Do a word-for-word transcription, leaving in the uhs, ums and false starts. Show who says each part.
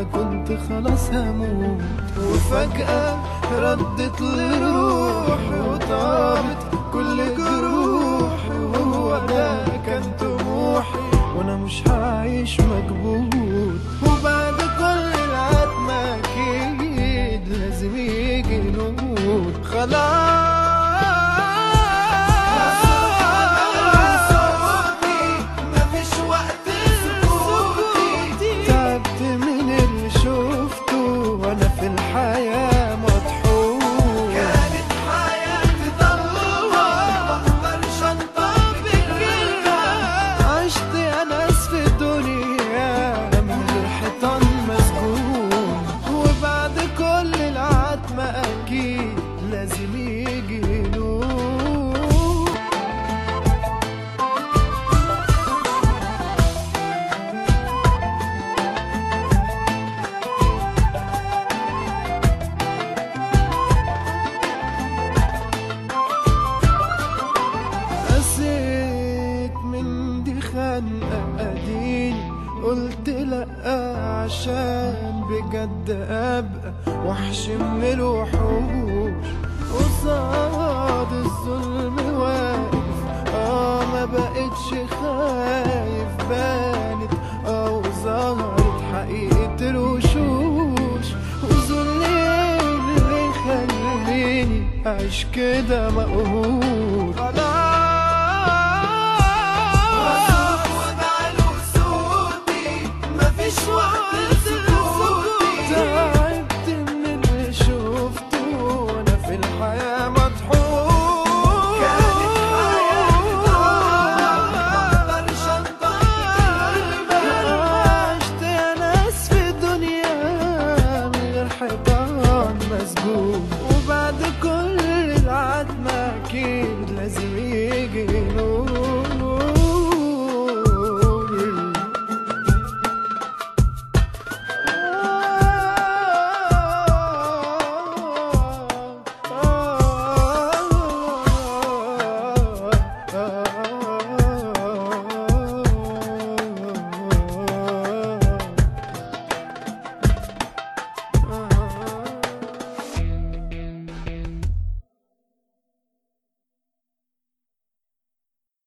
Speaker 1: كنت خلاص هموت، وفجأة ردت لروحي وطابت كل جروحي، وهو ده كان طموحي وانا مش هعيش مكبوت. وبعد كل العتمة اكيد لازم يجي نور. خلاص لازم يجي نور. قسيت من دي خنقة اديني قلت لأ، عشان بجد ابقى وحش من الوحوش. قصاد الظلم واقف، اه ما بقتش خايف، بانت اه وظهرت حقيقة الوشوش. وظلمي اللي خليني اعيش كده مقهور. وبعد كل العتمة أكيد لازم يجي نور.